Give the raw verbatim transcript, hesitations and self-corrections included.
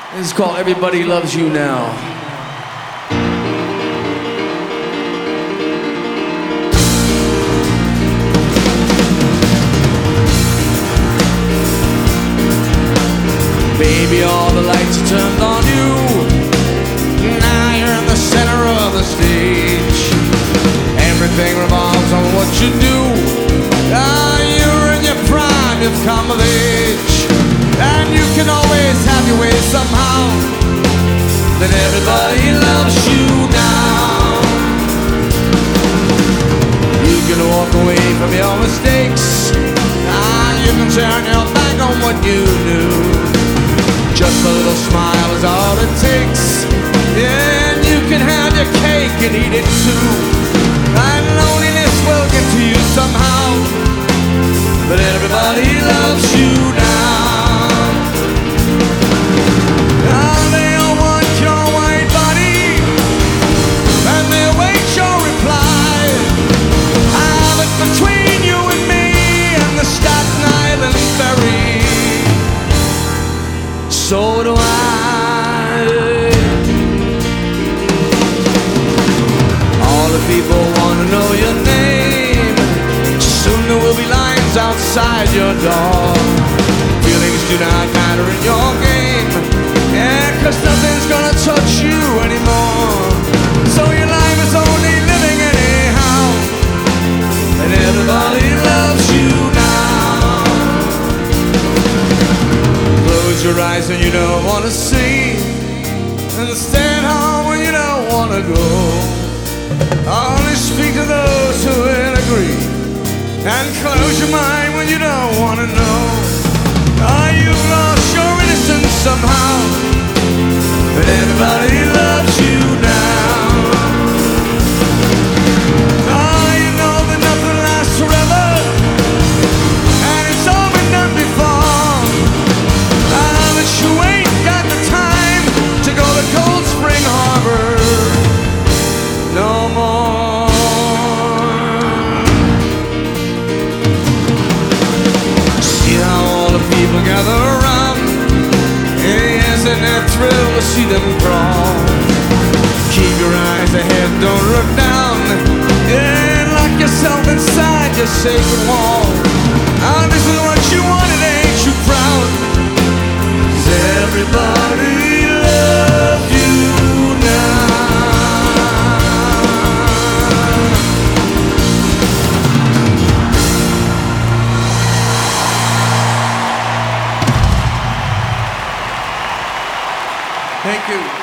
This is called Everybody Loves You Now. Baby, all the lights are turned on you. Now you're in the center of the stage. Everything revolves on what you do. Ah, you're in your prime, you've come of age. And you can always have your way somehow. But everybody loves you now. You can walk away from your mistakes. Ah, you can turn your back on what you knew. Just a little smile is all it takes. Yeah, and you can have your cake and eat it too. And loneliness will get to you somehow. But everybody loves you now. Now they all want your white body, and they await your reply. Ah, but between you and me and the Staten Island ferry, so do I. All the people want to know your name. Soon there will be lines outside your door. Feelings do not matter in your game. Yeah, cause nothing's gonna touch you anymore. So your life is only living anyhow. And everybody loves you now. Close your eyes when you don't wanna see, and stay at home when you don't wanna go. Only speak to those who will agree, and close your mind when you don't wanna know. Ah, you've lost your innocence somehow, but everybody loves you now. Ah, you know that nothing lasts forever, and it's all been done before. Ah, but you ain't got the time to go to Cold Spring Harbor no more. See how all the people gather around. Yeah, isn't it thrill to see them crawl? Keep your eyes ahead, don't look down. Yeah, lock yourself inside your sacred wall. Ah, this is what you wanted, ain't you proud? 'Cause everybody loves you now. Thank you.